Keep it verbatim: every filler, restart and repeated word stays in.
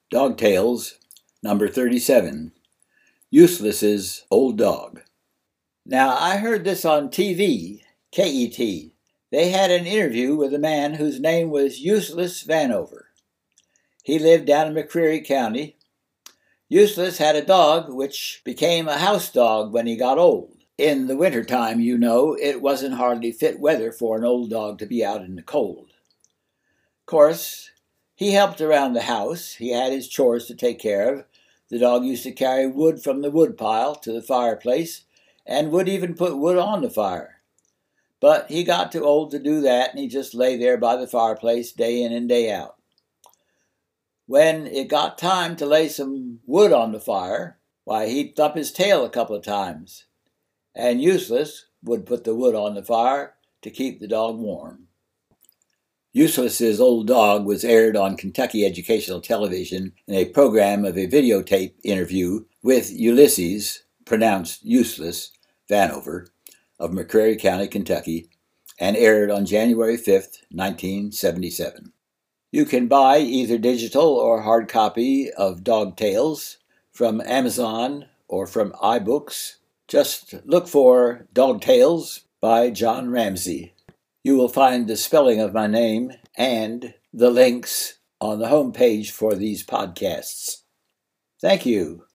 Dog Tales, number thirty-seven, Useless's Old Dog. Now, I heard this on T V, K E T. They had an interview with a man whose name was Useless Vanover. He lived down in McCreary County. Useless had a dog which became a house dog when he got old. In the wintertime, you know, it wasn't hardly fit weather for an old dog to be out in the cold. Of course, he helped around the house. He had his chores to take care of. The dog used to carry wood from the wood pile to the fireplace and would even put wood on the fire. But he got too old to do that, and he just lay there by the fireplace day in and day out. When it got time to lay some wood on the fire, why, he'd thump his tail a couple of times, and Useless would put the wood on the fire to keep the dog warm. Useless's Old Dog was aired on Kentucky Educational Television in a program of a videotape interview with Ulysses, pronounced Useless, Vanover, of McCreary County, Kentucky, and aired on January fifth, nineteen seventy-seven. You can buy either digital or hard copy of Dog Tales from Amazon or from iBooks. Just look for Dog Tales by John Ramsey. You will find the spelling of my name and the links on the home page for these podcasts. Thank you.